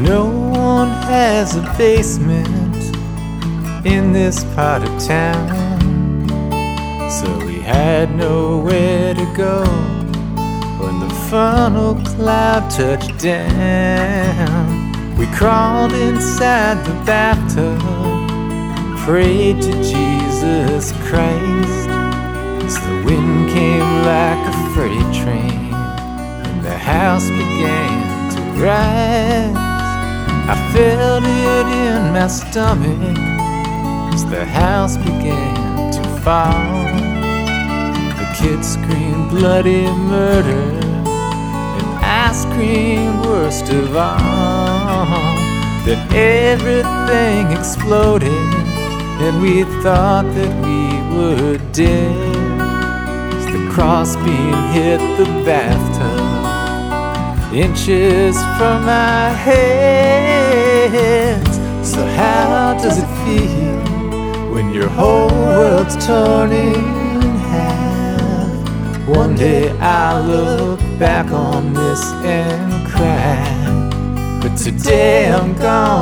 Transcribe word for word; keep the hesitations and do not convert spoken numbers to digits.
No one has a basement in this part of town, so we had nowhere to go when the funnel cloud touched down. We crawled inside the bathtub and prayed to Jesus Christ as the wind came like a freight train and the house began to rise. I felt it in my stomach as the house began to fall. The kids screamed bloody murder, and I screamed worst of all. Then everything exploded, and we thought that we were dead as the crossbeam hit the bathtub inches from our heads. So how does it feel when your whole world's torn in half? One day I'll look back on this and cry, but today I'm gone